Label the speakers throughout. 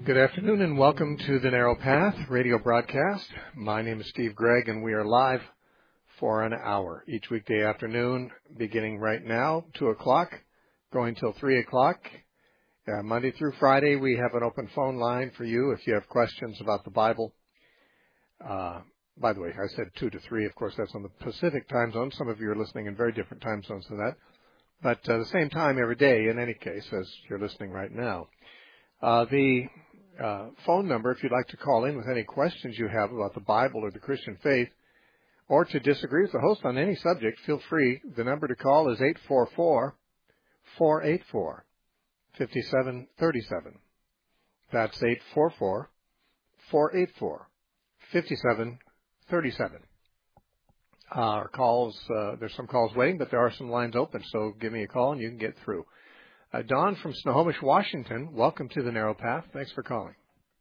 Speaker 1: Good afternoon and welcome to the Narrow Path radio broadcast. My name is Steve Gregg and we are live for an hour each weekday afternoon, beginning right now, 2 o'clock, going till 3 o'clock. Monday through Friday, we have an open phone line for you if you have questions about the Bible. By the way, I said 2 to 3. Of course, that's on the Pacific time zone. Some of you are listening in very different time zones than that. But the same time every day, in any case, as you're listening right now. The phone number, if you'd like to call in with any questions you have about the Bible or the Christian faith, or to disagree with the host on any subject, feel free. The number to call is 844-484-5737. That's 844-484-5737. Our calls, there's some calls waiting, but there are some lines open, so give me a call and you can get through. Don from Snohomish, Washington, welcome to the Narrow Path. Thanks for calling.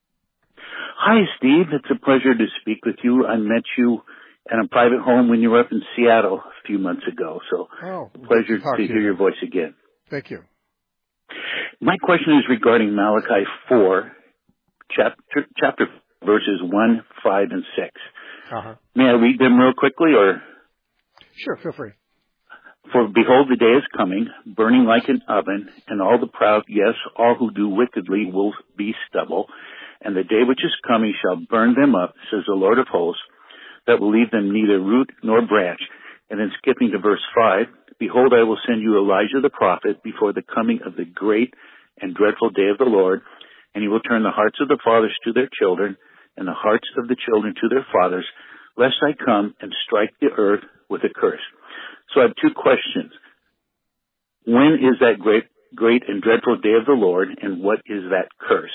Speaker 2: Hi, Steve. It's a pleasure to speak with you. I met you at a private home when you were up in Seattle a few months ago, so pleasure to hear your voice again.
Speaker 1: Thank you.
Speaker 2: My question is regarding Malachi 4, chapter verses 1, 5, and 6.
Speaker 1: Uh-huh.
Speaker 2: May I read them real quickly, or?
Speaker 1: Sure, feel free.
Speaker 2: For behold, the day is coming, burning like an oven, and all the proud, yes, all who do wickedly will be stubble. And the day which is coming shall burn them up, says the Lord of hosts, that will leave them neither root nor branch. And then skipping to verse 5, behold, I will send you Elijah the prophet before the coming of the great and dreadful day of the Lord, and he will turn the hearts of the fathers to their children, and the hearts of the children to their fathers, lest I come and strike the earth with a curse. So I have two questions. When is that great and dreadful day of the Lord, and what is that curse?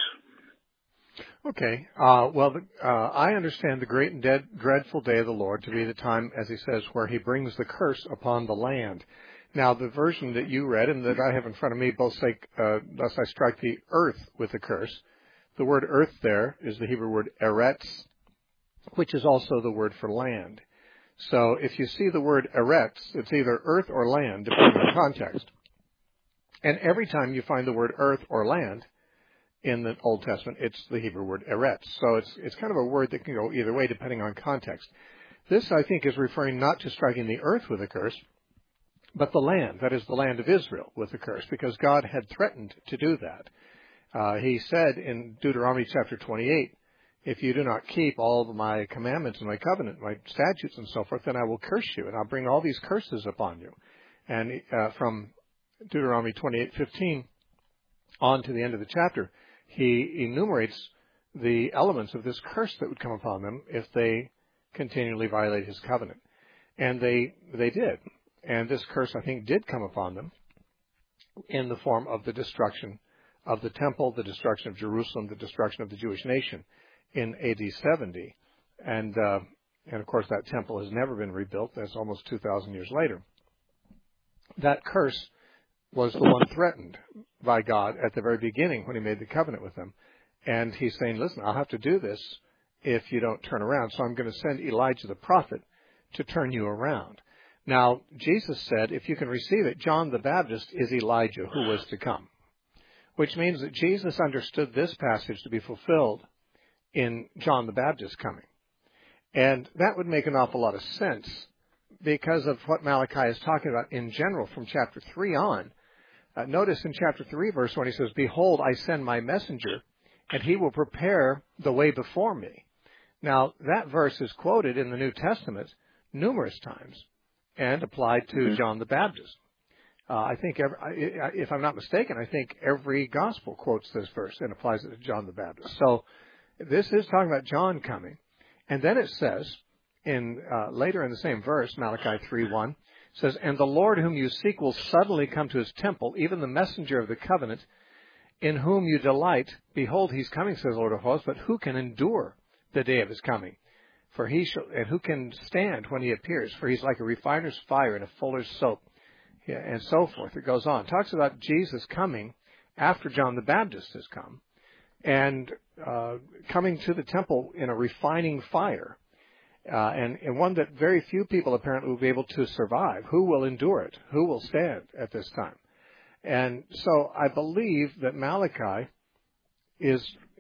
Speaker 1: Okay. I understand the great and dreadful day of the Lord to be the time, as he says, where he brings the curse upon the land. Now, the version that you read and that I have in front of me both say, thus I strike the earth with a curse. The word earth there is the Hebrew word eretz, which is also the word for land. So if you see the word eretz, it's either earth or land, depending on context. And every time you find the word earth or land in the Old Testament, it's the Hebrew word eretz. So it's kind of a word that can go either way depending on context. This, I think, is referring not to striking the earth with a curse, but the land, that is the land of Israel, with a curse, because God had threatened to do that. He said in Deuteronomy chapter 28, if you do not keep all of my commandments and my covenant, my statutes and so forth, then I will curse you, and I'll bring all these curses upon you. And from Deuteronomy 28:15 on to the end of the chapter, he enumerates the elements of this curse that would come upon them if they continually violate his covenant. And they did. And this curse, I think, did come upon them in the form of the destruction of the temple, the destruction of Jerusalem, the destruction of the Jewish nation in AD 70. And of course, that temple has never been rebuilt. That's almost 2,000 years later. That curse was the one threatened by God at the very beginning when he made the covenant with them. And he's saying, listen, I'll have to do this if you don't turn around. So I'm going to send Elijah the prophet to turn you around. Now, Jesus said, if you can receive it, John the Baptist is Elijah who was to come, which means that Jesus understood this passage to be fulfilled in John the Baptist coming. And that would make an awful lot of sense because of what Malachi is talking about in general from chapter 3 on. Notice in chapter 3, verse 1, he says, behold, I send my messenger, and he will prepare the way before me. Now, that verse is quoted in the New Testament numerous times and applied to John the Baptist. I think, if I'm not mistaken, I think every gospel quotes this verse and applies it to John the Baptist. So this is talking about John coming. And then it says, later in the same verse, Malachi 3:1, says, and the Lord whom you seek will suddenly come to his temple, even the messenger of the covenant, in whom you delight. Behold, he's coming, says the Lord of hosts, but who can endure the day of his coming? For he shall, and who can stand when he appears? For he's like a refiner's fire and a fuller's soap, and so forth. It goes on. It talks about Jesus coming after John the Baptist has come, and coming to the temple in a refining fire, and one that very few people apparently will be able to survive. Who will endure it? Who will stand at this time? And so I believe that Malachi is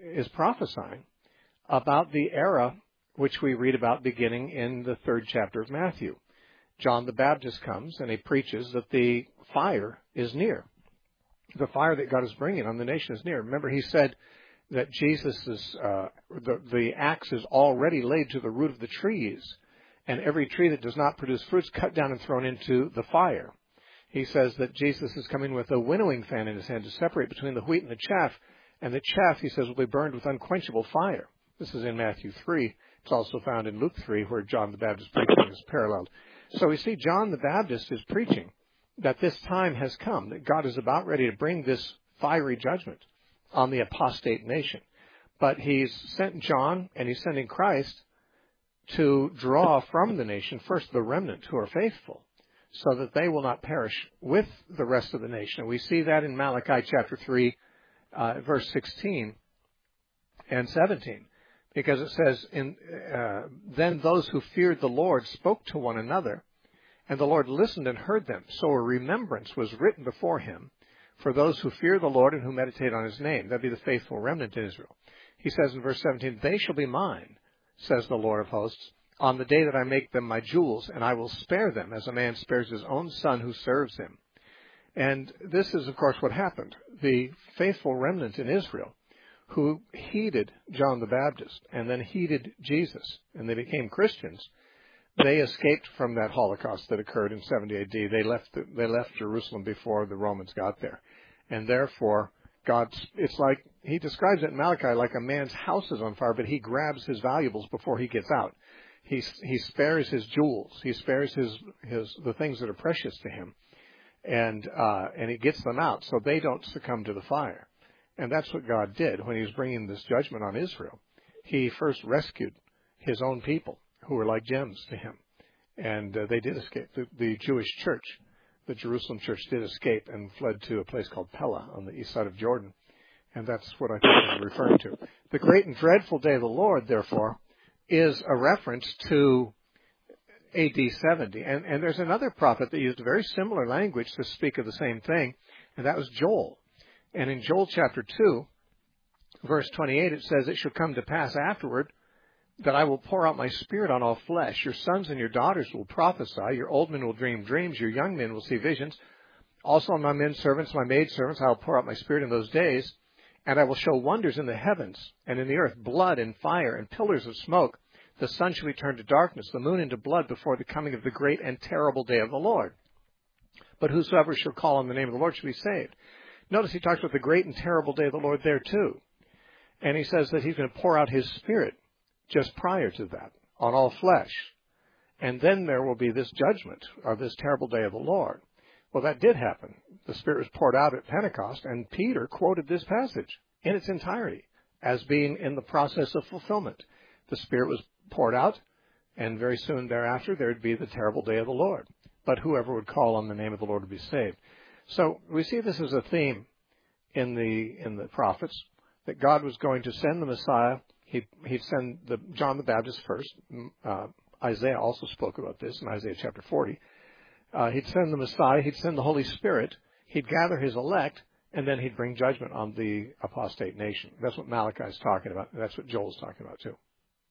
Speaker 1: is prophesying about the era which we read about beginning in the 3rd chapter of Matthew. John the Baptist comes and he preaches that the fire is near. The fire that God is bringing on the nation is near. Remember, he said that Jesus is, the axe is already laid to the root of the trees, and every tree that does not produce fruit is cut down and thrown into the fire. He says that Jesus is coming with a winnowing fan in his hand to separate between the wheat and the chaff, and the chaff, he says, will be burned with unquenchable fire. This is in Matthew 3. It's also found in Luke 3, where John the Baptist preaching is paralleled. So we see John the Baptist is preaching that this time has come, that God is about ready to bring this fiery judgment on the apostate nation. But he's sent John, and he's sending Christ to draw from the nation first the remnant who are faithful, so that they will not perish with the rest of the nation. And we see that in Malachi chapter 3, verse 16 and 17, because it says, then those who feared the Lord spoke to one another, and the Lord listened and heard them. So a remembrance was written before him for those who fear the Lord and who meditate on his name. That'd be the faithful remnant in Israel. He says in verse 17, they shall be mine, says the Lord of hosts, on the day that I make them my jewels, and I will spare them as a man spares his own son who serves him. And this is, of course, what happened. The faithful remnant in Israel, who heeded John the Baptist and then heeded Jesus, and they became Christians, they escaped from that Holocaust that occurred in 70 A.D. They left Jerusalem before the Romans got there. And therefore, it's like, he describes it in Malachi like a man's house is on fire, but he grabs his valuables before he gets out. He spares his jewels. He spares the things that are precious to him. And he gets them out so they don't succumb to the fire. And that's what God did when he was bringing this judgment on Israel. He first rescued his own people, who were like gems to him. And they did escape. The Jewish church, the Jerusalem church, did escape and fled to a place called Pella on the east side of Jordan. And that's what I think he's referring to. The great and dreadful day of the Lord, therefore, is a reference to A.D. 70. And there's another prophet that used a very similar language to speak of the same thing, and that was Joel. And in Joel chapter 2, verse 28, it says, it shall come to pass afterward that I will pour out my spirit on all flesh. Your sons and your daughters will prophesy. Your old men will dream dreams. Your young men will see visions. Also on my men servants, my maid servants, I will pour out my spirit in those days. And I will show wonders in the heavens and in the earth, blood and fire and pillars of smoke. The sun shall be turned to darkness, the moon into blood before the coming of the great and terrible day of the Lord. But whosoever shall call on the name of the Lord shall be saved. Notice he talks about the great and terrible day of the Lord there too. And he says that he's going to pour out his spirit just prior to that on all flesh. And then there will be this judgment of this terrible day of the Lord. Well, that did happen. The Spirit was poured out at Pentecost, and Peter quoted this passage in its entirety as being in the process of fulfillment. The Spirit was poured out, and very soon thereafter there would be the terrible day of the Lord. But whoever would call on the name of the Lord would be saved. So we see this as a theme in the prophets, that God was going to send the Messiah. He'd send John the Baptist first. Isaiah also spoke about this in Isaiah chapter 40. He'd send the Messiah. He'd send the Holy Spirit. He'd gather his elect, and then he'd bring judgment on the apostate nation. That's what Malachi is talking about. And that's what Joel's talking about too.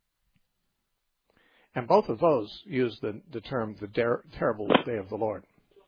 Speaker 1: And both of those use the term the terrible day of the Lord.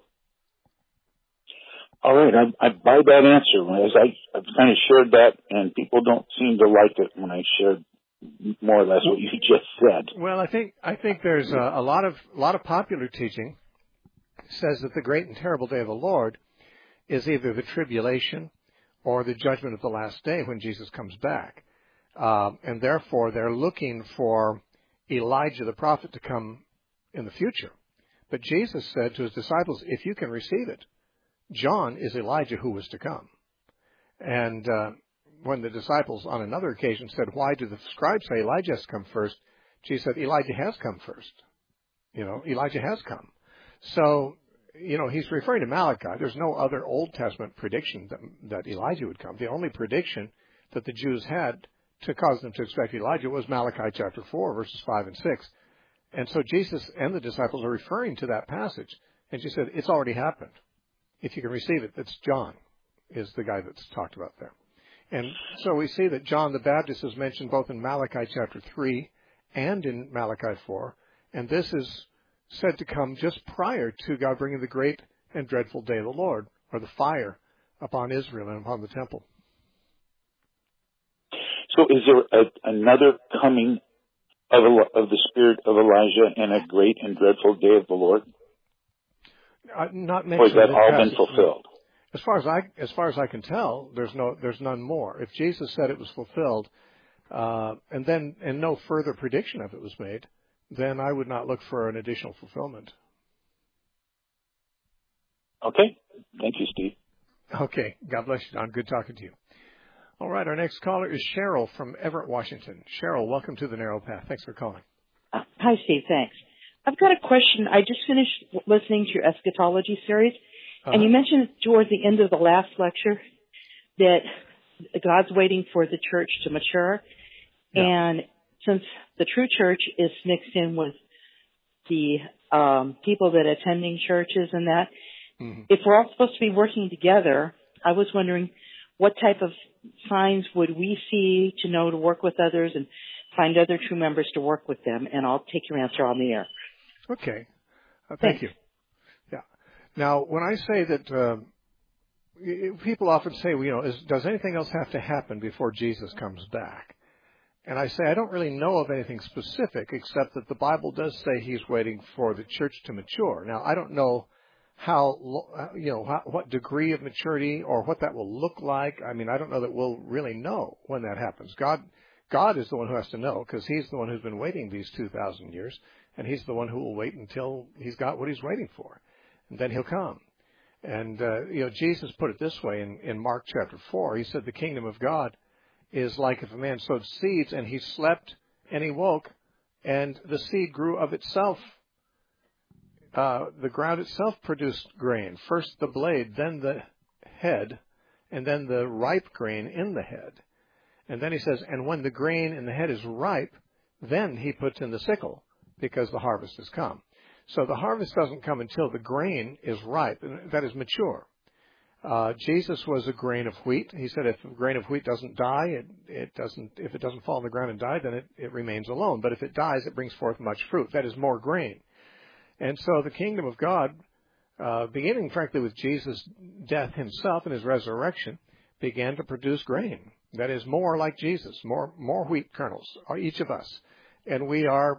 Speaker 2: All right, I buy that answer. As I've kind of shared that, and people don't seem to like it when I shared more or less what you just said.
Speaker 1: Well, I think there's a lot of popular teaching says that the great and terrible day of the Lord is either the tribulation or the judgment of the last day when Jesus comes back, and therefore they're looking for Elijah the prophet to come in the future. But Jesus said to his disciples, if you can receive it, John is Elijah who was to come. And when the disciples on another occasion said, why do the scribes say Elijah has come first? Jesus said, Elijah has come first. Elijah has come. So, he's referring to Malachi. There's no other Old Testament prediction that Elijah would come. The only prediction that the Jews had to cause them to expect Elijah was Malachi chapter 4, verses 5 and 6. And so Jesus and the disciples are referring to that passage. And she said, it's already happened. If you can receive it, that's John is the guy that's talked about there. And so we see that John the Baptist is mentioned both in Malachi chapter 3 and in Malachi 4. And this is said to come just prior to God bringing the great and dreadful day of the Lord, or the fire upon Israel and upon the temple.
Speaker 2: So is there another coming of the spirit of Elijah and a great and dreadful day of the Lord?
Speaker 1: Not mentioned.
Speaker 2: Or has that all been fulfilled?
Speaker 1: As far as I can tell, there's none more. If Jesus said it was fulfilled, and no further prediction of it was made, then I would not look for an additional fulfillment.
Speaker 2: Okay. Thank you, Steve.
Speaker 1: Okay. God bless you, Don. Good talking to you. All right. Our next caller is Cheryl from Everett, Washington. Cheryl, welcome to the Narrow Path. Thanks for calling.
Speaker 3: Hi, Steve. Thanks. I've got a question. I just finished listening to your eschatology series, and you mentioned towards the end of the last lecture that God's waiting for the church to mature. Yeah. And since the true church is mixed in with the people that are attending churches and that, if we're all supposed to be working together, I was wondering what type of signs would we see to know to work with others and find other true members to work with them? And I'll take your answer on the air.
Speaker 1: Okay. Thank you. Yeah. Now, when I say that, people often say, does anything else have to happen before Jesus comes back? And I say I don't really know of anything specific, except that the Bible does say He's waiting for the church to mature. Now, I don't know what degree of maturity or what that will look like. I mean, I don't know that we'll really know when that happens. God is the one who has to know, because He's the one who's been waiting these 2,000 years, and He's the one who will wait until He's got what He's waiting for, and then He'll come. And Jesus put it this way in Mark chapter 4. He said the kingdom of God is like if a man sowed seeds and he slept and he woke and the seed grew of itself. The ground itself produced grain. First the blade, then the head, and then the ripe grain in the head. And then he says, and when the grain in the head is ripe, then he puts in the sickle, because the harvest has come. So the harvest doesn't come until the grain is ripe, and that is mature. Jesus was a grain of wheat. He said if a grain of wheat doesn't die, if it doesn't fall on the ground and die, then it remains alone. But if it dies, it brings forth much fruit. That is more grain. And so the kingdom of God, beginning frankly with Jesus' death Himself and His resurrection, began to produce grain. That is more like Jesus, more wheat kernels, each of us. And we are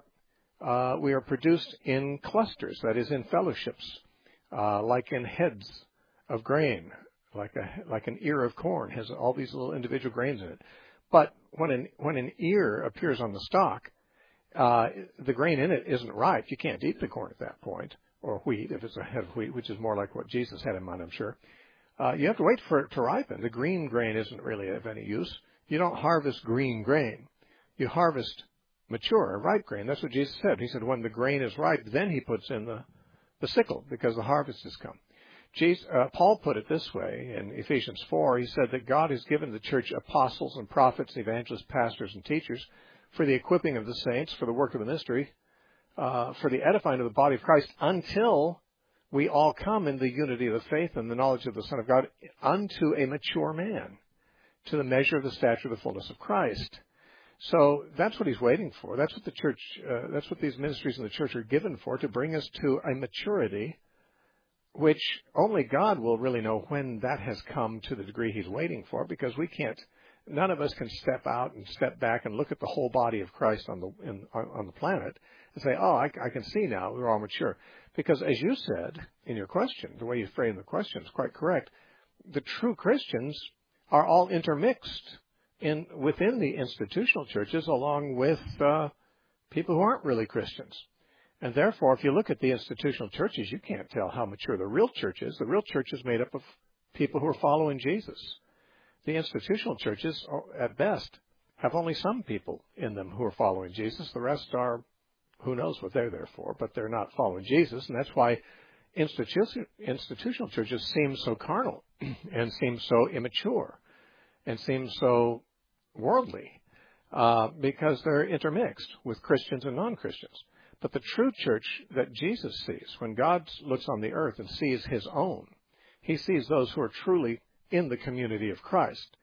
Speaker 1: produced in clusters, that is in fellowships, like in heads of grain, like an ear of corn has all these little individual grains in it. But when an ear appears on the stalk, the grain in it isn't ripe. You can't eat the corn at that point, or wheat if it's a head of wheat, which is more like what Jesus had in mind, I'm sure. You have to wait for it to ripen. The green grain isn't really of any use. You don't harvest green grain. You harvest mature, ripe grain. That's what Jesus said. He said when the grain is ripe, then He puts in the sickle, because the harvest has come. Paul put it this way in Ephesians 4. He said that God has given the church apostles and prophets, evangelists, pastors, and teachers for the equipping of the saints, for the work of the ministry, for the edifying of the body of Christ, until we all come in the unity of the faith and the knowledge of the Son of God, unto a mature man, to the measure of the stature of the fullness of Christ. So that's what He's waiting for. That's what the church, that's what these ministries in the church are given for, to bring us to a maturity, which only God will really know when that has come to the degree He's waiting for, because none of us can step out and step back and look at the whole body of Christ on the planet and say, oh, I can see now we're all mature. Because as you said in your question, the way you framed the question is quite correct. The true Christians are all intermixed within the institutional churches, along with people who aren't really Christians. And therefore, if you look at the institutional churches, you can't tell how mature the real church is. The real church is made up of people who are following Jesus. The institutional churches, at best, have only some people in them who are following Jesus. The rest are, who knows what they're there for, but they're not following Jesus. And that's why institutional churches seem so carnal and seem so immature and seem so worldly, because they're intermixed with Christians and non-Christians. But the true church that Jesus sees, when God looks on the earth and sees His own, He sees those who are truly in the community of Christ.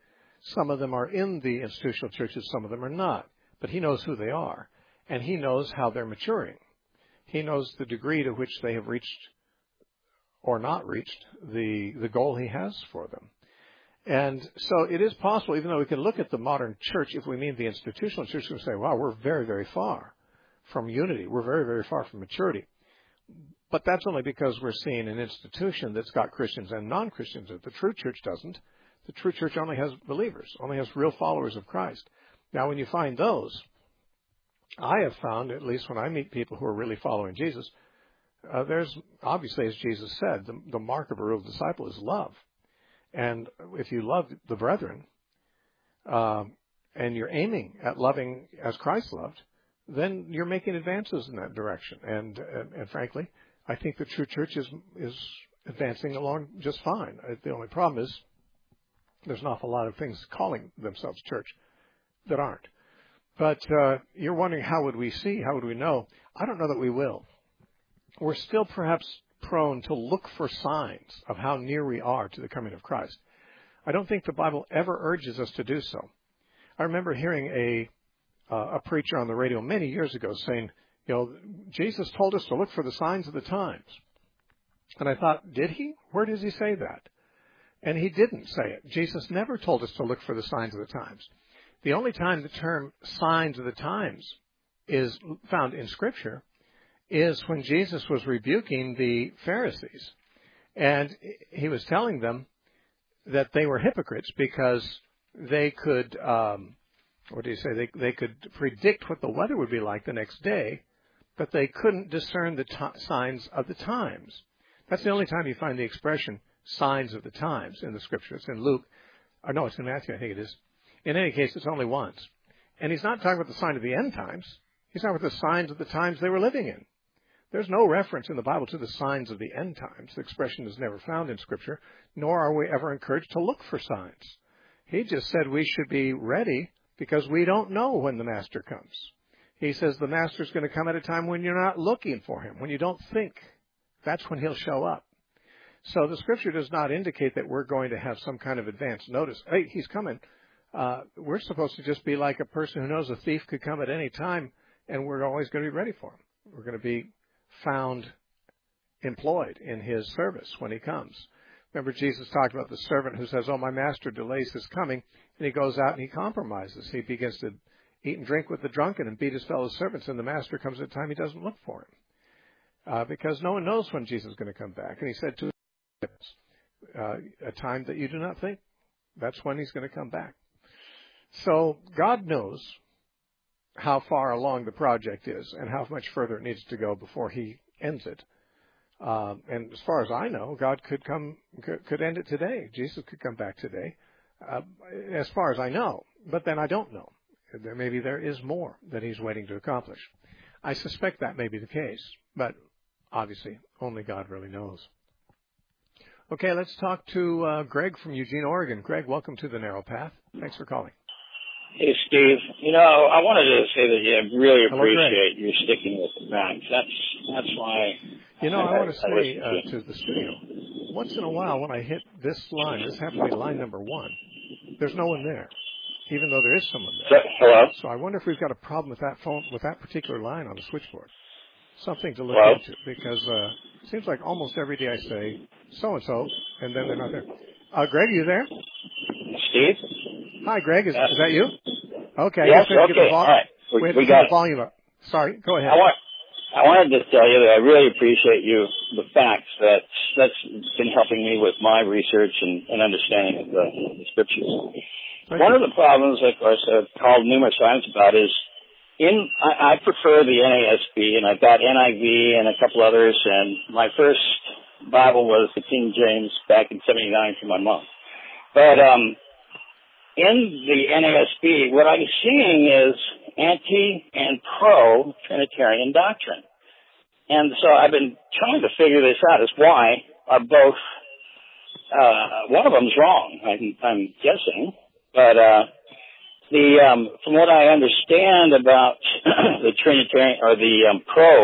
Speaker 1: Some of them are in the institutional churches, some of them are not. But he knows who they are, and he knows how they're maturing. He knows the degree to which they have reached or not reached the goal he has for them. And so it is possible, even though we can look at the modern church, if we mean the institutional church, we say, wow, we're very, very far from unity. We're very, very far from maturity. But that's only because we're seeing an institution that's got Christians and non-Christians. The true church doesn't. The true church only has believers, only has real followers of Christ. Now, when you find those, I have found, at least when I meet people who are really following Jesus, there's obviously, as Jesus said, the mark of a real disciple is love. And if you love the brethren, and you're aiming at loving as Christ loved, then you're making advances in that direction. And frankly, I think the true church is advancing along just fine. The only problem is there's an awful lot of things calling themselves church that aren't. But you're wondering, how would we see? How would we know? I don't know that we will. We're still perhaps prone to look for signs of how near we are to the coming of Christ. I don't think the Bible ever urges us to do so. I remember hearing a preacher on the radio many years ago saying, Jesus told us to look for the signs of the times. And I thought, did he? Where does he say that? And he didn't say it. Jesus never told us to look for the signs of the times. The only time the term signs of the times is found in Scripture is when Jesus was rebuking the Pharisees. And he was telling them that they were hypocrites because they could, they could predict what the weather would be like the next day, but they couldn't discern the signs of the times. That's the only time you find the expression signs of the times in the Scripture. It's in Luke. Or no, it's in Matthew, I think it is. In any case, it's only once. And he's not talking about the sign of the end times. He's talking about the signs of the times they were living in. There's no reference in the Bible to the signs of the end times. The expression is never found in Scripture, nor are we ever encouraged to look for signs. He just said we should be ready because we don't know when the Master comes. He says the Master's going to come at a time when you're not looking for him, when you don't think. That's when he'll show up. So the Scripture does not indicate that we're going to have some kind of advance notice. Hey, he's coming. We're supposed to just be like a person who knows a thief could come at any time, and we're always going to be ready for him. We're going to be found employed in his service when he comes. Remember, Jesus talked about the servant who says, my master delays his coming, and he goes out and he compromises. He begins to eat and drink with the drunken and beat his fellow servants, and the master comes at a time he doesn't look for him. Because no one knows when Jesus is going to come back. And he said to his disciples, a time that you do not think, that's when he's going to come back. So God knows how far along the project is and how much further it needs to go before he ends it. And as far as I know, God could end it today. Jesus could come back today, as far as I know. But then I don't know. Maybe there is more that he's waiting to accomplish. I suspect that may be the case, but obviously only God really knows. Okay, let's talk to Greg from Eugene, Oregon. Greg, welcome to The Narrow Path. Thanks for calling.
Speaker 4: Hey, Steve. I wanted to say that I really appreciate you sticking with the facts. That's why.
Speaker 1: I want to say to the studio, once in a while when I hit this line, this happens to be line number 1, there's no one there, even though there is someone there.
Speaker 4: Hello?
Speaker 1: So I wonder if we've got a problem with that phone, with that particular line on the switchboard. Something to look into, because it seems like almost every day I say so-and-so, and then they're not there. Greg, are you there?
Speaker 4: Steve?
Speaker 1: Hi, Greg. Is that you? Okay.
Speaker 4: Yes, okay. All right.
Speaker 1: We got the volume up. Sorry, go ahead.
Speaker 4: I wanted to tell you that I really appreciate the facts that's been helping me with my research and understanding of the Scriptures. One of the problems, of course, I've called numerous times about is I prefer the NASB, and I've got NIV and a couple others, and my first Bible was the King James back in '79 from my mom. But in the NASB, what I'm seeing is anti and pro-Trinitarian doctrine. And so I've been trying to figure this out, is why are both, one of them's wrong, I'm guessing, but from what I understand about the Trinitarian, or the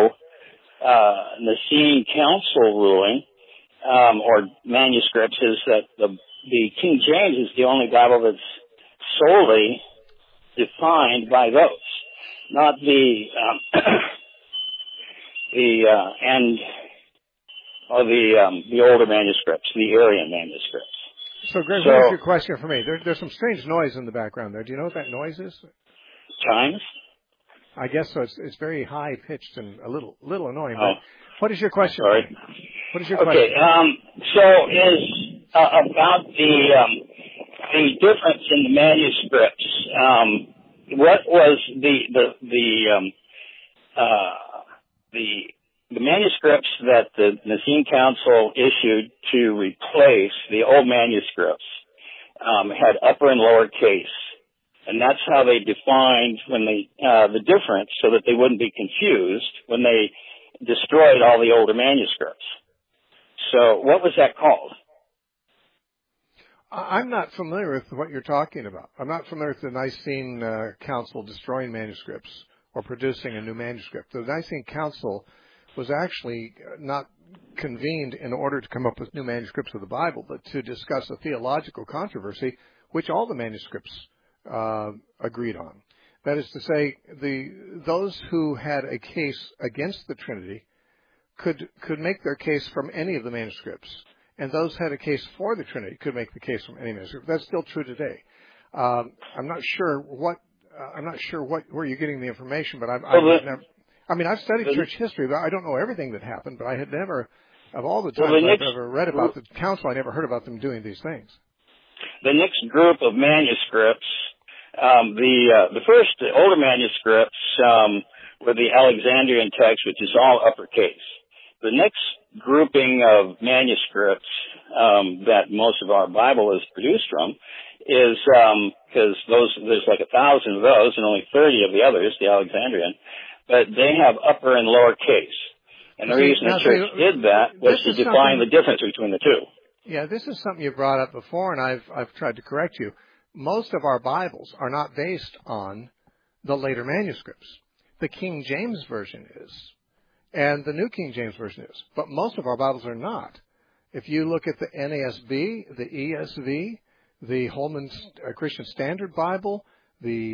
Speaker 4: Nicene Council ruling, or manuscripts, is that the King James is the only Bible that's solely defined by those, not the the older manuscripts, the Arian manuscripts.
Speaker 1: So, Greg, here's your question for me. There's some strange noise in the background there. Do you know what that noise is?
Speaker 4: Chimes?
Speaker 1: I guess so. It's very high pitched and a little annoying.
Speaker 4: Oh.
Speaker 1: But what is your question?
Speaker 4: Sorry.
Speaker 1: What is your question?
Speaker 4: Okay. So is about the difference in the manuscripts. What was the manuscripts that the Nicene Council issued to replace the old manuscripts had upper and lower case, and that's how they defined the difference, so that they wouldn't be confused when they destroyed all the older manuscripts. So, what was that called?
Speaker 1: I'm not familiar with what you're talking about. I'm not familiar with the Nicene Council destroying manuscripts or producing a new manuscript. The Nicene Council was actually not convened in order to come up with new manuscripts of the Bible, but to discuss a theological controversy, which all the manuscripts agreed on. That is to say, those who had a case against the Trinity could make their case from any of the manuscripts, and those who had a case for the Trinity could make the case from any manuscript. That's still true today. I'm not sure where you're getting the information, but I've studied church history, but I don't know everything that happened. But I had never, of all the times I've ever read about the council, I never heard about them doing these things.
Speaker 4: The next group of manuscripts, the first older manuscripts were the Alexandrian text, which is all uppercase. The next grouping of manuscripts that most of our Bible is produced from is because there's like 1,000 of those and only 30 of the others, the Alexandrian, but they have upper and lower case. And the reason the church did that was to define the difference between the two.
Speaker 1: Yeah, this is something you brought up before, and I've tried to correct you. Most of our Bibles are not based on the later manuscripts. The King James Version is, and the New King James Version is, but most of our Bibles are not. If you look at the NASB, the ESV, the Holman Christian Standard Bible, the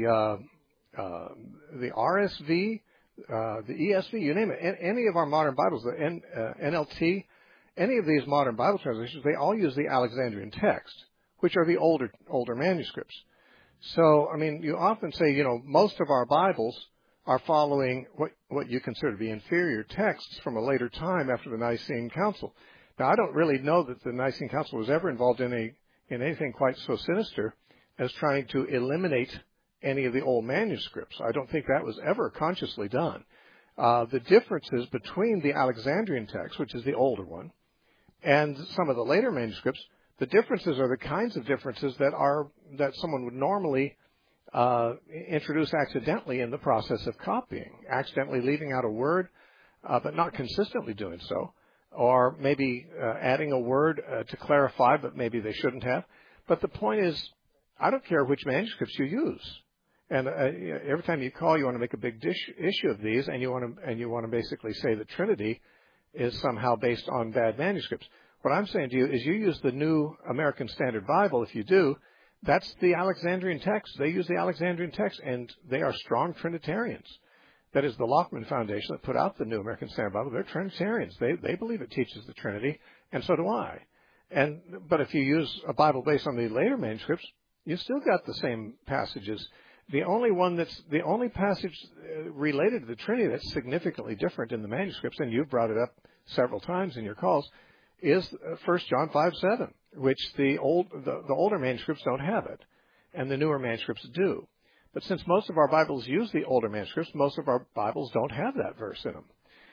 Speaker 1: RSV, the ESV, you name it, any of our modern Bibles, the NLT, any of these modern Bible translations, they all use the Alexandrian text, which are the older manuscripts. So, I mean, you often say, most of our Bibles are following what you consider to be inferior texts from a later time after the Nicene Council. Now, I don't really know that the Nicene Council was ever involved in anything quite so sinister as trying to eliminate any of the old manuscripts. I don't think that was ever consciously done. The differences between the Alexandrian text, which is the older one, and some of the later manuscripts, the differences are the kinds of differences that someone would normally introduce accidentally in the process of copying, accidentally leaving out a word, but not consistently doing so, or maybe adding a word to clarify, but maybe they shouldn't have. But the point is, I don't care which manuscripts you use. And every time you call, you want to make a big issue of these, and you want to basically say the Trinity is somehow based on bad manuscripts. What I'm saying to you is, you use the New American Standard Bible. If you do, that's the Alexandrian text. They use the Alexandrian text, and they are strong Trinitarians. That is the Lockman Foundation that put out the New American Standard Bible. They're Trinitarians. They believe it teaches the Trinity, and so do I. But if you use a Bible based on the later manuscripts, you still got the same passages. The only passage related to the Trinity that's significantly different in the manuscripts, and you've brought it up several times in your calls, is 1 John 5:7, which the older manuscripts don't have it, and the newer manuscripts do. But since most of our Bibles use the older manuscripts, most of our Bibles don't have that verse in them.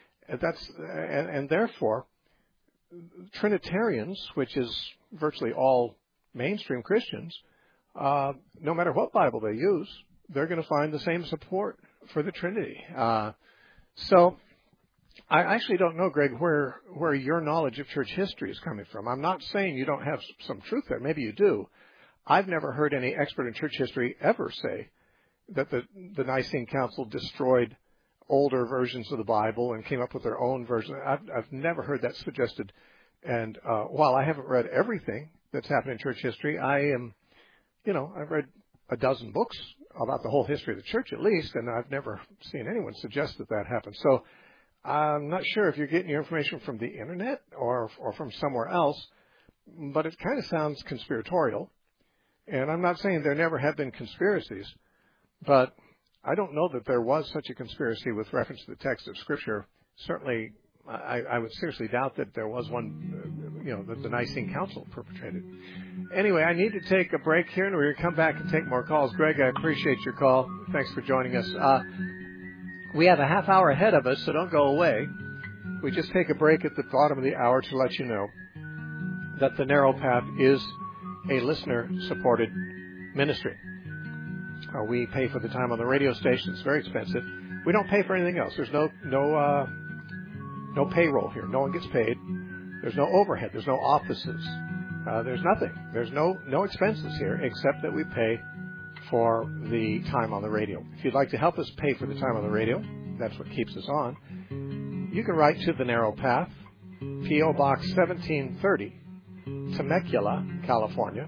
Speaker 1: And therefore, Trinitarians, which is virtually all mainstream Christians, no matter what Bible they use, they're going to find the same support for the Trinity. So I actually don't know, Greg, where your knowledge of church history is coming from. I'm not saying you don't have some truth there. Maybe you do. I've never heard any expert in church history ever say that the Nicene Council destroyed older versions of the Bible and came up with their own version. I've never heard that suggested. And while I haven't read everything that's happened in church history, I've read a dozen books about the whole history of the church at least, and I've never seen anyone suggest that that happened. So I'm not sure if you're getting your information from the internet or from somewhere else, but it kind of sounds conspiratorial. And I'm not saying there never have been conspiracies, but I don't know that there was such a conspiracy with reference to the text of Scripture. Certainly, I would seriously doubt that there was one, that the Nicene Council perpetrated. Anyway, I need to take a break here, and we're going to come back and take more calls. Greg, I appreciate your call. Thanks for joining us. We have a half hour ahead of us, so don't go away. We just take a break at the bottom of the hour to let you know that The Narrow Path is a listener-supported ministry. We pay for the time on the radio station. It's very expensive. We don't pay for anything else. There's no payroll here. No one gets paid. There's no overhead. There's no offices. There's nothing. There's no expenses here except that we pay for the time on the radio. If you'd like to help us pay for the time on the radio, that's what keeps us on, you can write to The Narrow Path, P.O. Box 1730, Temecula, California,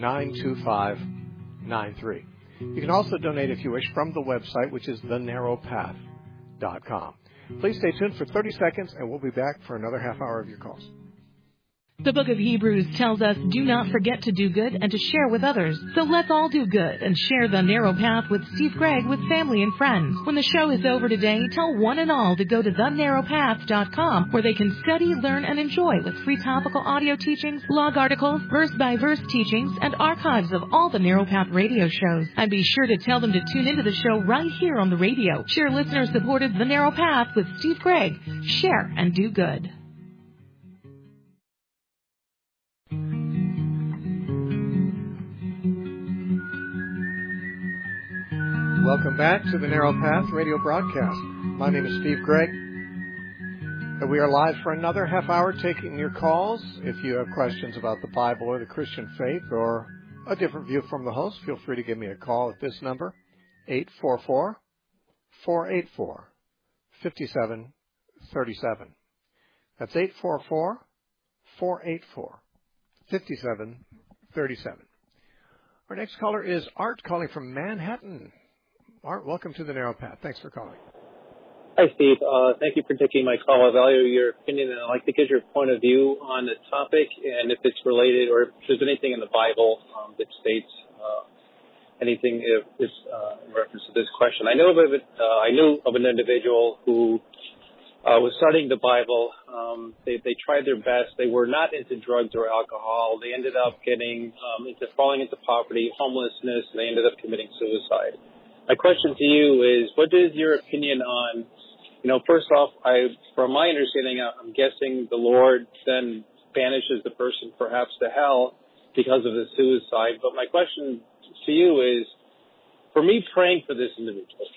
Speaker 1: 92593. You can also donate if you wish from the website, which is thenarrowpath.com. Please stay tuned for 30 seconds, and we'll be back for another half hour of your calls.
Speaker 5: The book of Hebrews tells us, do not forget to do good and to share with others. So let's all do good and share The Narrow Path with Steve Gregg with family and friends. When the show is over today, tell one and all to go to thenarrowpath.com, where they can study, learn, and enjoy with free topical audio teachings, blog articles, verse-by-verse teachings, and archives of all the Narrow Path radio shows. And be sure to tell them to tune into the show right here on the radio. Share listener-supported The Narrow Path with Steve Gregg. Share and do good.
Speaker 1: Welcome back to the Narrow Path radio broadcast. My name is Steve Gregg. We are live for another half hour taking your calls. If you have questions about the Bible or the Christian faith or a different view from the host, feel free to give me a call at this number, 844-484-5737. That's 844-484-5737. Our next caller is Art, calling from Manhattan. Art, welcome to the Narrow Path. Thanks for calling.
Speaker 6: Hi, Steve. Thank you for taking my call. I value your opinion, and I'd like to get your point of view on the topic, and if it's related or if there's anything in the Bible that states anything in reference to this question. I knew of an individual who was studying the Bible. They tried their best. They were not into drugs or alcohol. They ended up getting falling into poverty, homelessness, and they ended up committing suicide. My question to you is, what is your opinion on, first off, from my understanding, I'm guessing the Lord then banishes the person perhaps to hell because of the suicide. But my question to you is, for me praying for this individual,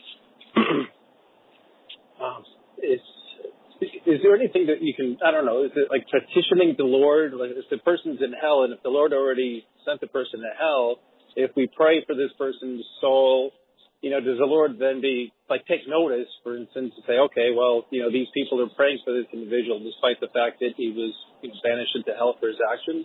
Speaker 6: is there anything that you can, I don't know, is it like petitioning the Lord? Like if the person's in hell and if the Lord already sent the person to hell, if we pray for this person's soul, does the Lord then take notice, for instance, to say, okay, well, these people are praying for this individual despite the fact that he was banished into hell for his actions?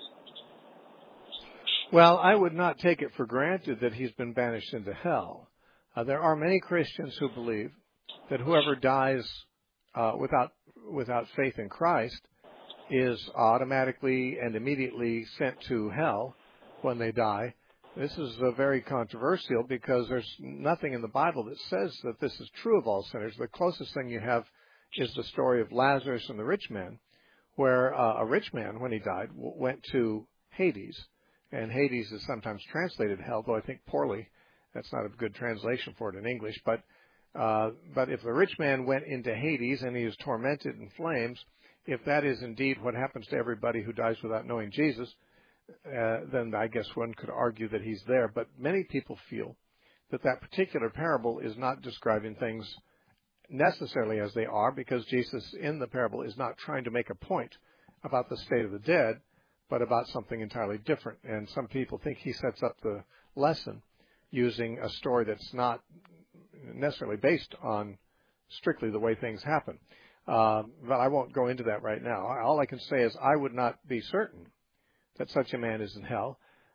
Speaker 1: Well, I would not take it for granted that he's been banished into hell. There are many Christians who believe that whoever dies without faith in Christ is automatically and immediately sent to hell when they die. This is very controversial because there's nothing in the Bible that says that this is true of all sinners. The closest thing you have is the story of Lazarus and the rich man, where a rich man, when he died, went to Hades. And Hades is sometimes translated hell, though I think poorly. That's not a good translation for it in English. But if the rich man went into Hades and he is tormented in flames, if that is indeed what happens to everybody who dies without knowing Jesus, then I guess one could argue that he's there. But many people feel that that particular parable is not describing things necessarily as they are, because Jesus in the parable is not trying to make a point about the state of the dead, but about something entirely different. And some people think he sets up the lesson using a story that's not necessarily based on strictly the way things happen. But I won't go into that right now. All I can say is I would not be certain that such a man is in hell.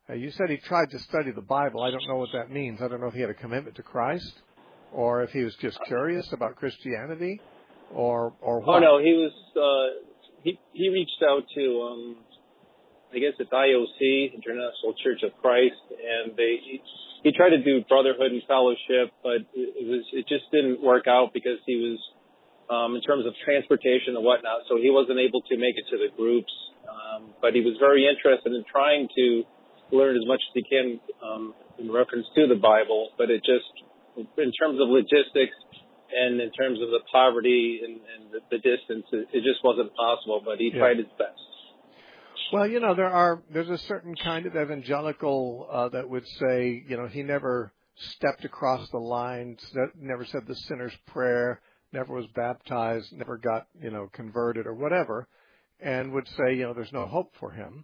Speaker 1: You said he tried to study the Bible. I don't know what that means. I don't know if he had a commitment to Christ, or if he was just curious about Christianity, or what.
Speaker 6: Oh no, he was he reached out to I guess it's IOC, International Church of Christ, and he tried to do brotherhood and fellowship, but it just didn't work out because he was in terms of transportation and whatnot, so he wasn't able to make it to the groups. But he was very interested in trying to learn as much as he can in reference to the Bible, but it just, in terms of logistics and in terms of the poverty and the distance, it just wasn't possible, but he tried his best.
Speaker 1: Well, there's a certain kind of evangelical that would say, he never stepped across the line, never said the sinner's prayer, never was baptized, never got, converted or whatever, and would say, there's no hope for him.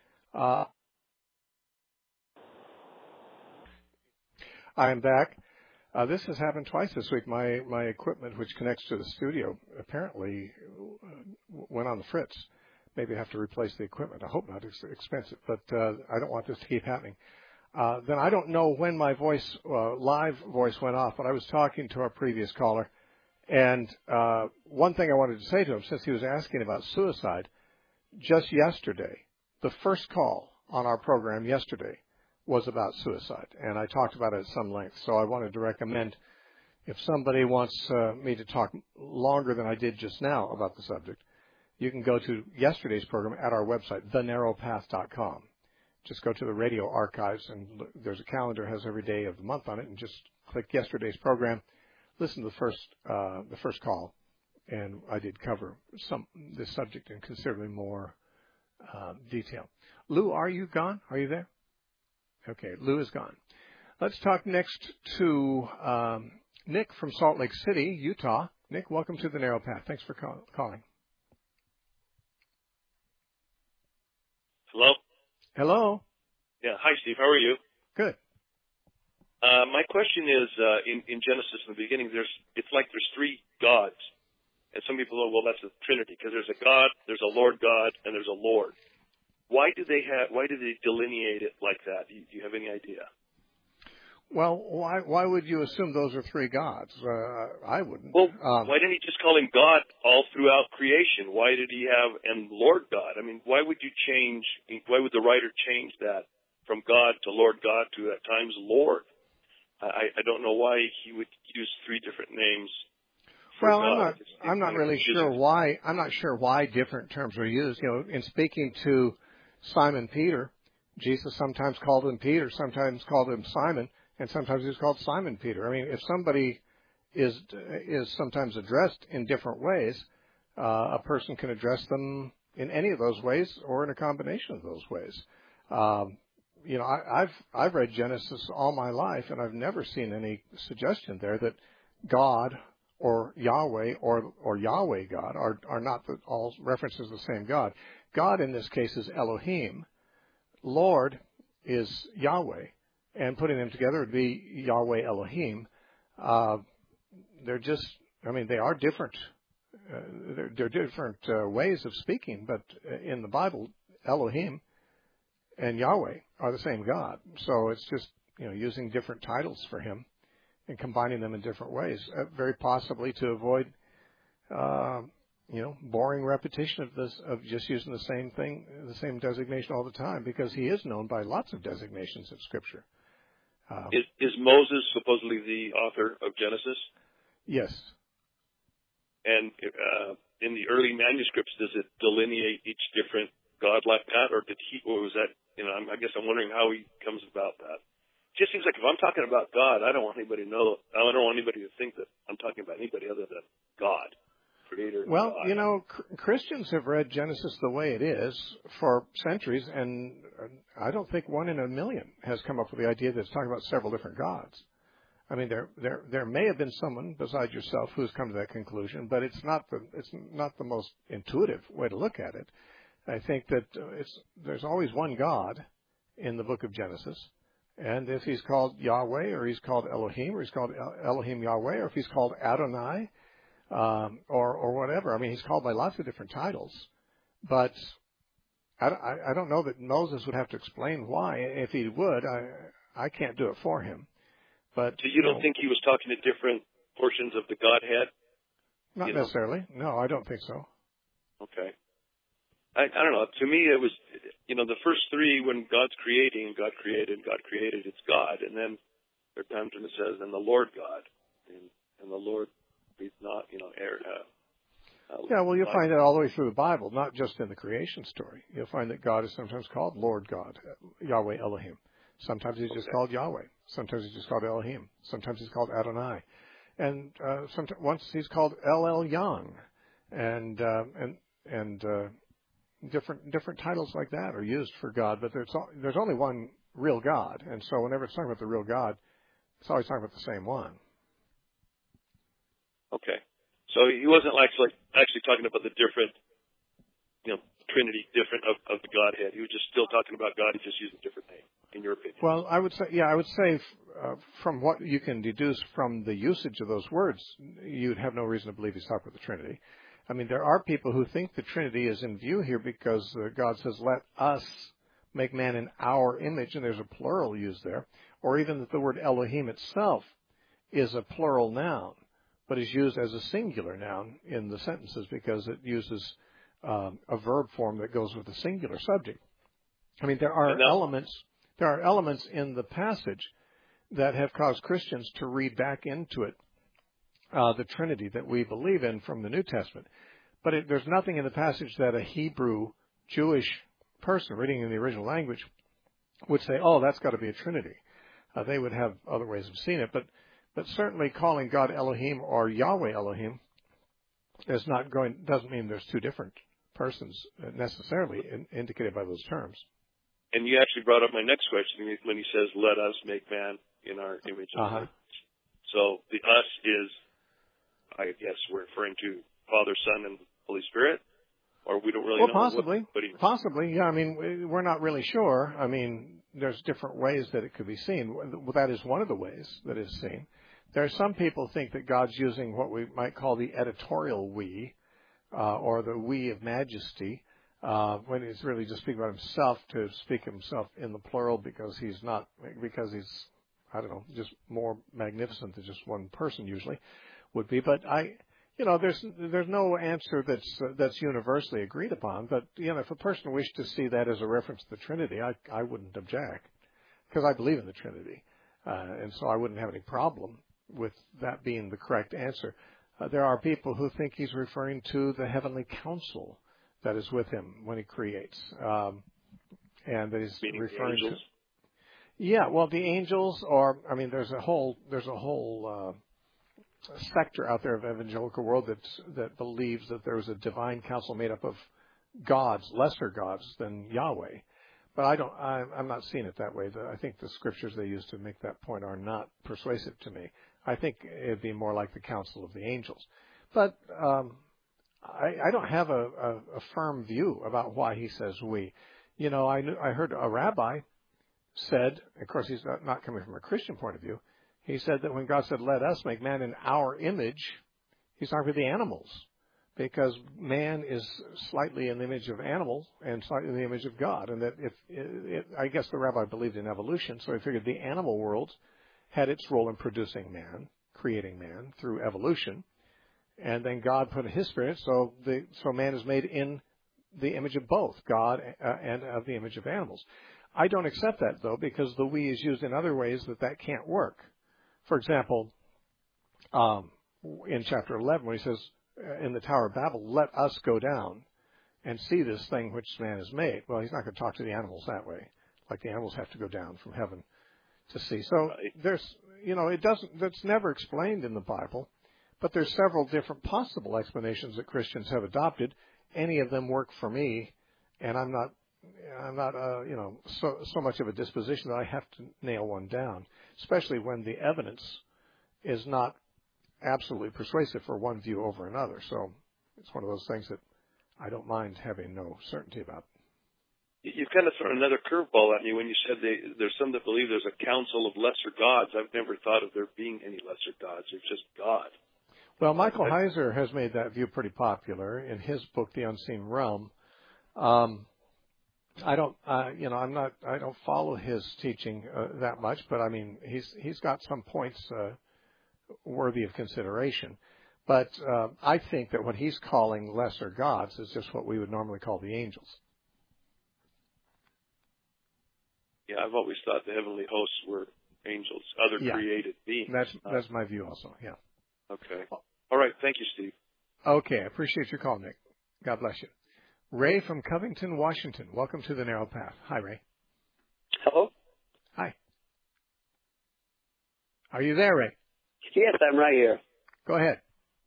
Speaker 1: I am back. This has happened twice this week. My equipment, which connects to the studio, apparently went on the fritz. Maybe I have to replace the equipment. I hope not. It's expensive, but I don't want this to keep happening. Then I don't know when my voice, live voice went off, but I was talking to our previous caller, and one thing I wanted to say to him, since he was asking about suicide, just yesterday, the first call on our program yesterday was about suicide, and I talked about it at some length. So I wanted to recommend, if somebody wants me to talk longer than I did just now about the subject, you can go to yesterday's program at our website, thenarrowpath.com. Just go to the radio archives, and there's a calendar that has every day of the month on it, and just click yesterday's program. Listen to the first call, and I did cover this subject in considerably more detail. Lou, are you gone? Are you there? Okay, Lou is gone. Let's talk next to Nick from Salt Lake City, Utah. Nick, welcome to the Narrow Path. Thanks for calling.
Speaker 7: Hello?
Speaker 1: Hello.
Speaker 7: Yeah, hi, Steve. How are you?
Speaker 1: Good.
Speaker 7: My question is, in Genesis, in the beginning, it's like there's three gods. And some people go, well, that's the Trinity, because there's a God, there's a Lord God, and there's a Lord. Why do they delineate it like that? Do you have any idea?
Speaker 1: Well, why would you assume those are three gods? I wouldn't.
Speaker 7: Well, why didn't he just call him God all throughout creation? Why did he have and Lord God? I mean, why would the writer change that from God to Lord God to at times Lord? I don't know why he would use three different names.
Speaker 1: Well, I'm not really sure why. I'm not sure why different terms were used. In speaking to Simon Peter, Jesus sometimes called him Peter, sometimes called him Simon, and sometimes he was called Simon Peter. I mean, if somebody is sometimes addressed in different ways, a person can address them in any of those ways or in a combination of those ways. I've read Genesis all my life, and I've never seen any suggestion there that God or Yahweh or Yahweh God are not all references to the same God. God in this case is Elohim. Lord is Yahweh. And putting them together would be Yahweh Elohim. They are different. They're different ways of speaking, but in the Bible, Elohim and Yahweh are the same God. So it's just, using different titles for him and combining them in different ways, very possibly to avoid, boring repetition of just using the same thing, the same designation all the time, because he is known by lots of designations in Scripture.
Speaker 7: Is Moses supposedly the author of Genesis?
Speaker 1: Yes. And
Speaker 7: in the early manuscripts, does it delineate each different God like that, or was that? I guess I'm wondering how he comes about that. It just seems like if I'm talking about God, I don't want anybody to know. I don't want anybody to think that I'm talking about anybody other than God, Creator.
Speaker 1: Well,
Speaker 7: God.
Speaker 1: Christians have read Genesis the way it is for centuries, and I don't think 1 in a million has come up with the idea that it's talking about several different gods. I mean, there may have been someone besides yourself who's come to that conclusion, but it's not the most intuitive way to look at it. I think that there's always one God in the book of Genesis, and if he's called Yahweh, or he's called Elohim, or he's called Elohim Yahweh, or if he's called Adonai, or whatever. I mean, he's called by lots of different titles, but I don't know that Moses would have to explain why. If he would, I can't do it for him. But
Speaker 7: so you don't think he was talking to different portions of the Godhead?
Speaker 1: Not necessarily. No, I don't think so.
Speaker 7: Okay. I don't know. To me, it was, the first three, when God's creating, God created, it's God. And then there are times when it says, and the Lord God. And the Lord breathed not,
Speaker 1: yeah, well, you'll find that all the way through the Bible, not just in the creation story. You'll find that God is sometimes called Lord God, Yahweh Elohim. Sometimes he's just called Yahweh. Sometimes he's just called Elohim. Sometimes he's called Adonai. And once he's called El Elyon. And different titles like that are used for God, but there's only one real God. And so whenever it's talking about the real God, it's always talking about the same one.
Speaker 7: Okay. So he wasn't actually talking about the different, Trinity, different of the Godhead. He was just still talking about God. He just used a different name, in your opinion.
Speaker 1: Well, I would say from what you can deduce from the usage of those words, you'd have no reason to believe he's talking about the Trinity. I mean, there are people who think the Trinity is in view here because God says, let us make man in our image, and there's a plural used there, or even that the word Elohim itself is a plural noun, but is used as a singular noun in the sentences because it uses a verb form that goes with a singular subject. I mean, there are elements in the passage that have caused Christians to read back into it the Trinity that we believe in from the New Testament. But there's nothing in the passage that a Hebrew Jewish person reading in the original language would say, oh, that's got to be a Trinity. They would have other ways of seeing it. But certainly calling God Elohim or Yahweh Elohim doesn't mean there's two different persons necessarily indicated by those terms.
Speaker 7: And you actually brought up my next question when he says, let us make man in our image. So the us is, I guess we're referring to Father, Son, and Holy Spirit? Or we don't really know?
Speaker 1: Possibly, yeah. I mean, we're not really sure. I mean, there's different ways that it could be seen. That is one of the ways that it's seen. There are some people think that God's using what we might call the editorial we, or the we of majesty, when he's really just speaking about himself, to speak himself in the plural because he's, I don't know, just more magnificent than just one person usually would be. But there's no answer that's universally agreed upon. But, if a person wished to see that as a reference to the Trinity, I wouldn't object because I believe in the Trinity. And so I wouldn't have any problem with that being the correct answer. There are people who think he's referring to the heavenly council that is with him when he creates. And that he's referring to. Yeah, well, the angels, there's a whole sector out there of evangelical world that believes that there's a divine council made up of gods, lesser gods than Yahweh. But I'm not seeing it that way. I think the scriptures they use to make that point are not persuasive to me. I think it'd be more like the council of the angels. But I don't have a firm view about why he says we. I heard a rabbi said, of course he's not coming from a Christian point of view, he said that when God said, let us make man in our image, he's talking about the animals, because man is slightly in the image of animals and slightly in the image of God. And that I guess the rabbi believed in evolution, so he figured the animal world had its role in producing man, creating man through evolution, and then God put his spirit, so man is made in the image of both God and of the image of animals. I don't accept that, though, because the we is used in other ways that can't work. For example, in chapter 11, when he says, in the Tower of Babel, let us go down and see this thing which man has made. Well, he's not going to talk to the animals that way, like the animals have to go down from heaven to see. So that's never explained in the Bible, but there's several different possible explanations that Christians have adopted. Any of them work for me, and I'm not so much of a disposition that I have to nail one down, especially when the evidence is not absolutely persuasive for one view over another. So it's one of those things that I don't mind having no certainty about.
Speaker 7: You've kind of thrown another curveball at me when you said there's some that believe there's a council of lesser gods. I've never thought of there being any lesser gods. It's just God.
Speaker 1: Well, Michael Heiser has made that view pretty popular in his book, The Unseen Realm. I don't, I don't follow his teaching that much, but I mean, he's got some points worthy of consideration. But I think that what he's calling lesser gods is just what we would normally call the angels.
Speaker 7: Yeah, I've always thought the heavenly hosts were angels, other created beings.
Speaker 1: That's my view also. Yeah.
Speaker 7: Okay. All right. Thank you, Steve.
Speaker 1: Okay, I appreciate your call, Nick. God bless you. Ray from Covington, Washington. Welcome to the Narrow Path. Hi, Ray.
Speaker 8: Hello?
Speaker 1: Hi. Are you there, Ray?
Speaker 8: Yes, I'm right here.
Speaker 1: Go ahead.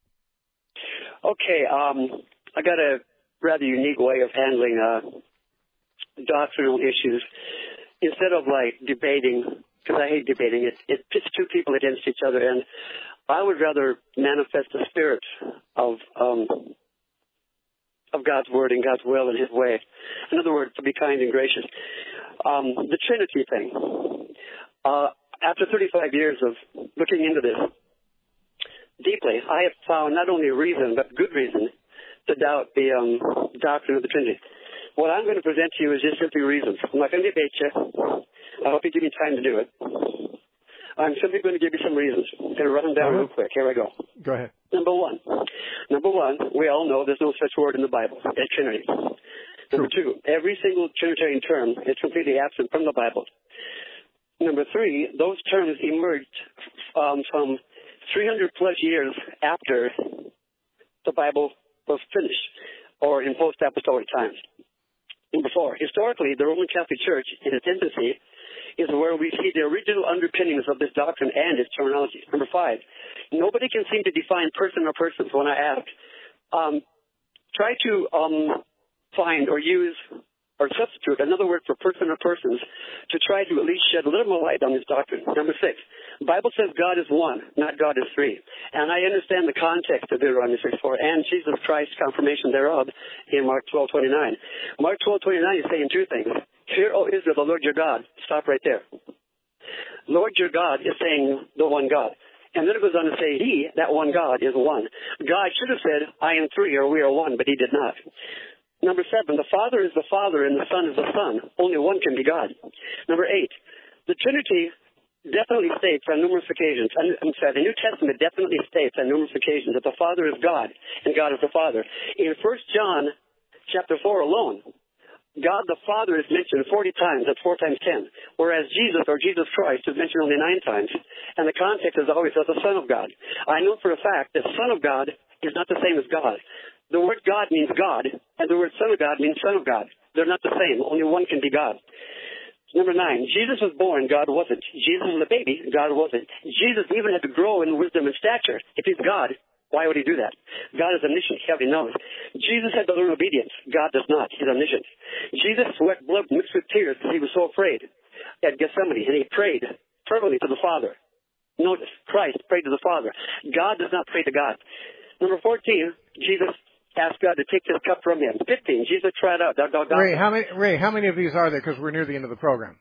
Speaker 8: Okay, I got a rather unique way of handling doctrinal issues. Instead of, debating, because I hate debating, it pits two people against each other, and I would rather manifest the spirit of God's word and God's will and His way. In other words, to be kind and gracious. The Trinity thing. After 35 years of looking into this deeply, I have found not only reason, but good reason to doubt the doctrine of the Trinity. What I'm going to present to you is just simply reasons. I'm not going to debate you. I hope you give me time to do it. I'm simply going to give you some reasons. I'm going to run them down real quick. Here I go.
Speaker 1: Go ahead.
Speaker 8: Number one, we all know there's no such word in the Bible as Trinity. Number two, every single Trinitarian term is completely absent from the Bible. Number three, those terms emerged from 300 plus years after the Bible was finished, or in post-apostolic times. Number four, historically, the Roman Catholic Church, in its infancy, is where we see the original underpinnings of this doctrine and its terminology. Number five, nobody can seem to define person or persons. When I ask, try to find or use or substitute another word for person or persons to try to at least shed a little more light on this doctrine. Number six, the Bible says God is one, not God is three. And I understand the context of Deuteronomy 6:4 and Jesus Christ's confirmation thereof in Mark 12:29. Mark 12:29 is saying two things. Hear, O Israel, the Lord your God. Stop right there. Lord your God is saying the one God. And then it goes on to say He, that one God, is one. God should have said, I am three, or we are one, but He did not. Number seven, the Father is the Father and the Son is the Son. Only one can be God. Number eight, the Trinity definitely states on numerous occasions, the New Testament definitely states on numerous occasions that the Father is God and God is the Father. In 1 John chapter 4 alone, God the Father is mentioned 40 times. That's 4 times 10. Whereas Jesus, or Jesus Christ, is mentioned only 9 times. And the context is always as the Son of God. I know for a fact that Son of God is not the same as God. The word God means God, and the word Son of God means Son of God. They're not the same. Only one can be God. Number 9, Jesus was born, God wasn't. Jesus was a baby, God wasn't. Jesus even had to grow in wisdom and stature. If He's God, why would He do that? God is omniscient. He already knows. Jesus had to learn obedience. God does not. He's omniscient. Jesus sweat blood mixed with tears because He was so afraid at Gethsemane, and He prayed fervently to the Father. Notice, Christ prayed to the Father. God does not pray to God. Number 14, Jesus asked God to take this cup from Him. 15, Jesus tried out.
Speaker 1: Ray, how many of these are there? Because we're near the end of the program.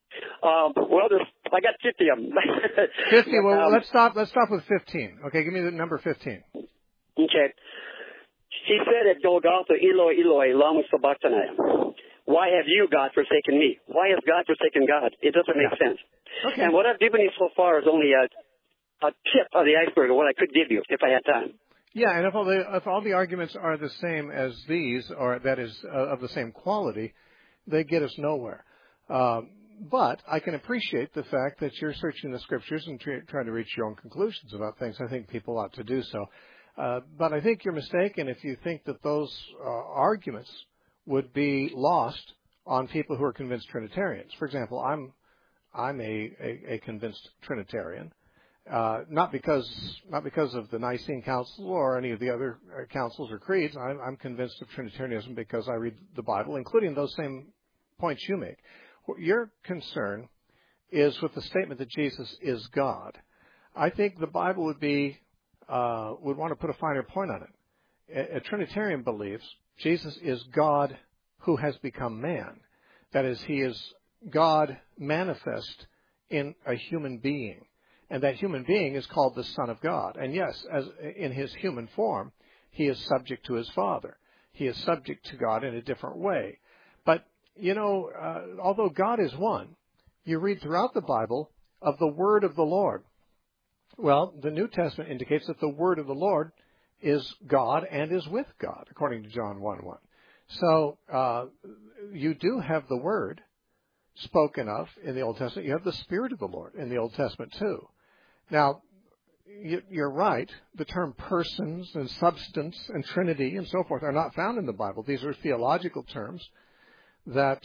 Speaker 8: I got 50 of them.
Speaker 1: 50. Well, let's stop with 15. Okay, give me the number 15.
Speaker 8: Okay. He said at Golgotha, Eloi, Eloi, lama sabachthani. Why have you, God, forsaken me? Why has God forsaken God? It doesn't make sense. Okay. And what I've given you so far is only a tip of the iceberg of what I could give you if I had time.
Speaker 1: Yeah, and if all the arguments are the same as these, or that is of the same quality, they get us nowhere. But I can appreciate the fact that you're searching the Scriptures and trying to reach your own conclusions about things. I think people ought to do so. But I think you're mistaken if you think that those arguments would be lost on people who are convinced Trinitarians. For example, I'm a convinced Trinitarian. Not because of the Nicene Council or any of the other councils or creeds. I'm convinced of Trinitarianism because I read the Bible, including those same points you make. Your concern is with the statement that Jesus is God. I think the Bible would want to put a finer point on it. A Trinitarian believes Jesus is God who has become man. That is, He is God manifest in a human being. And that human being is called the Son of God. And yes, as in His human form, He is subject to His Father. He is subject to God in a different way. But although God is one, you read throughout the Bible of the word of the Lord. Well, the New Testament indicates that the word of the Lord is God and is with God, according to John 1:1. So you do have the word spoken of in the Old Testament. You have the Spirit of the Lord in the Old Testament too. Now, you're right. The term persons and substance and Trinity and so forth are not found in the Bible. These are theological terms that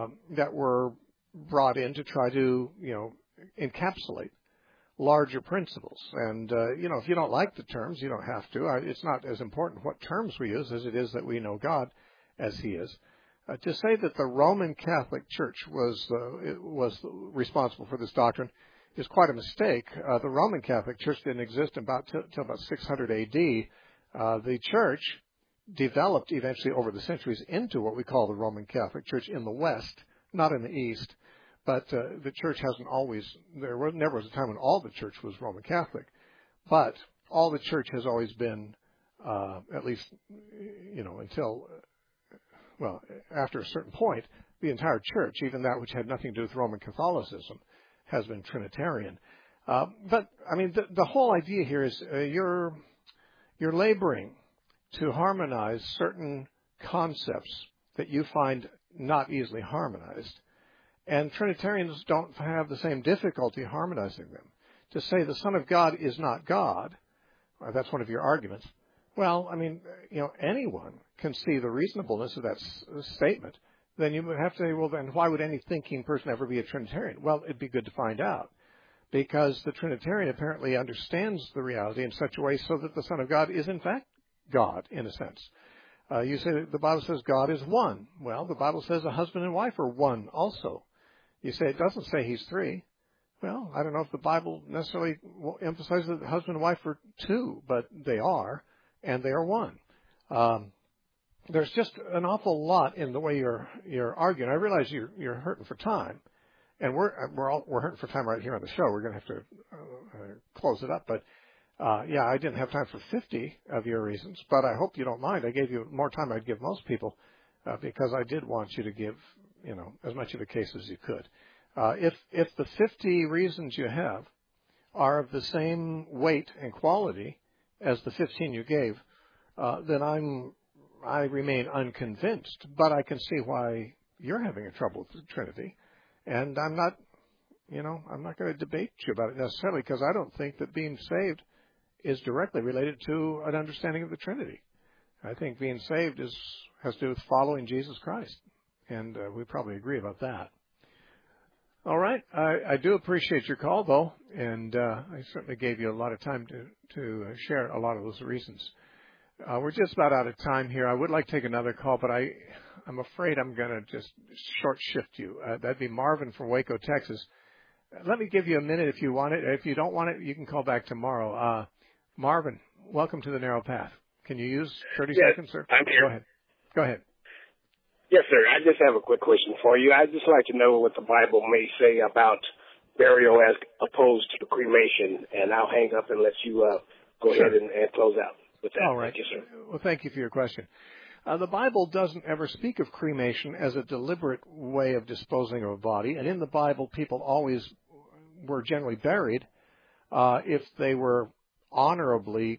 Speaker 1: were brought in to try to encapsulate larger principles. And if you don't like the terms, you don't have to. It's not as important what terms we use as it is that we know God as He is. To say that the Roman Catholic Church was responsible for this doctrine is quite a mistake. The Roman Catholic Church didn't exist till about 600 A.D. The Church developed eventually over the centuries into what we call the Roman Catholic Church in the West, not in the East. But the Church hasn't always. Never was a time when all the Church was Roman Catholic, but all the Church has always been, at least until. Well, after a certain point, the entire Church, even that which had nothing to do with Roman Catholicism, has been Trinitarian. But I mean, the whole idea here is you're laboring to harmonize certain concepts that you find not easily harmonized, and Trinitarians don't have the same difficulty harmonizing them. To say the Son of God is not God, that's one of your arguments. Well, I mean, anyone can see the reasonableness of that statement. Then you would have to say, well, then why would any thinking person ever be a Trinitarian? Well, it'd be good to find out, because the Trinitarian apparently understands the reality in such a way so that the Son of God is in fact God, in a sense. You say that the Bible says God is one. Well, the Bible says a husband and wife are one also. You say it doesn't say He's three. Well, I don't know if the Bible necessarily emphasizes that husband and wife are two, but they are, and they are one. There's just an awful lot in the way you're arguing. I realize you're hurting for time, and we're hurting for time right here on the show. We're going to have to close it up, but I didn't have time for 50 of your reasons, but I hope you don't mind. I gave you more time I'd give most people because I did want you to give as much of a case as you could. If the 50 reasons you have are of the same weight and quality as the 15 you gave, then I remain unconvinced. But I can see why you're having a trouble with the Trinity, and I'm not going to debate you about it necessarily, because I don't think that being saved is directly related to an understanding of the Trinity. I think being saved has to do with following Jesus Christ, and we probably agree about that. All right. I do appreciate your call, though, and I certainly gave you a lot of time to share a lot of those reasons. We're just about out of time here. I would like to take another call, but I'm afraid I'm going to just short shift you. That'd be Marvin from Waco, Texas. Let me give you a minute if you want it. If you don't want it, you can call back tomorrow. Marvin, welcome to the Narrow Path. Can you use 30 seconds, sir?
Speaker 9: I'm here.
Speaker 1: Go ahead.
Speaker 9: Yes, sir. I just have a quick question for you. I'd just like to know what the Bible may say about burial as opposed to cremation, and I'll hang up and let you go ahead and close out with that.
Speaker 1: All right.
Speaker 9: Thank you, sir.
Speaker 1: Well, thank you for your question. The Bible doesn't ever speak of cremation as a deliberate way of disposing of a body, and in the Bible, people always were generally buried if they were honorably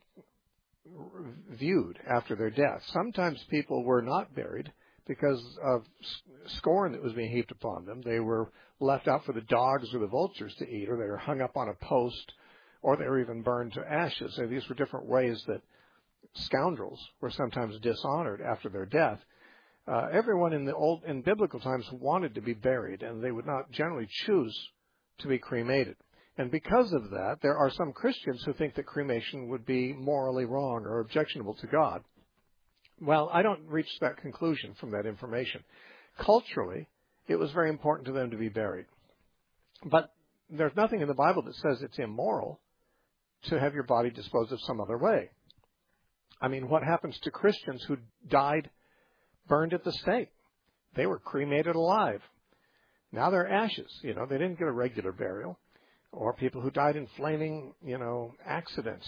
Speaker 1: viewed after their death. Sometimes people were not buried because of scorn that was being heaped upon them. They were left out for the dogs or the vultures to eat, or they were hung up on a post, or they were even burned to ashes. So these were different ways that scoundrels were sometimes dishonored after their death. Everyone in biblical times wanted to be buried, and they would not generally choose to be cremated. And because of that, there are some Christians who think that cremation would be morally wrong or objectionable to God. Well, I don't reach that conclusion from that information. Culturally, it was very important to them to be buried. But there's nothing in the Bible that says it's immoral to have your body disposed of some other way. I mean, what happens to Christians who died burned at the stake? They were cremated alive. Now they're ashes. They didn't get a regular burial. Or people who died in flaming, accidents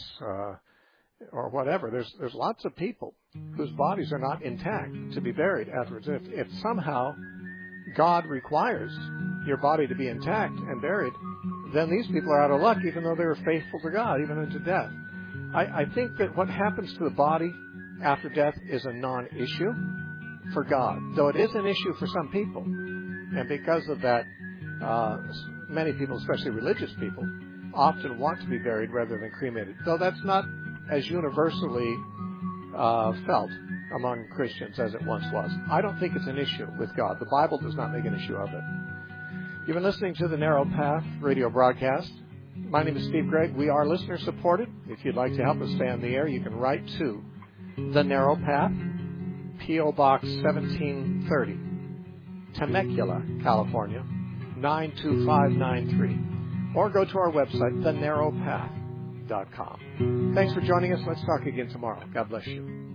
Speaker 1: or whatever. There's lots of people whose bodies are not intact to be buried afterwards. If somehow God requires your body to be intact and buried, then these people are out of luck, even though they were faithful to God, even unto death. I think that what happens to the body after death is a non-issue for God, though it is an issue for some people. And because of that, many people, especially religious people, often want to be buried rather than cremated, though that's not as universally felt among Christians as it once was. I don't think it's an issue with God. The Bible does not make an issue of it. You've been listening to the Narrow Path radio broadcast. My name is Steve Gregg. We are listener supported. If you'd like to help us stay on the air, you can write to The Narrow Path, P.O. Box 1730, Temecula, California, 92593. Or go to our website, thenarrowpath.com. Thanks for joining us. Let's talk again tomorrow. God bless you.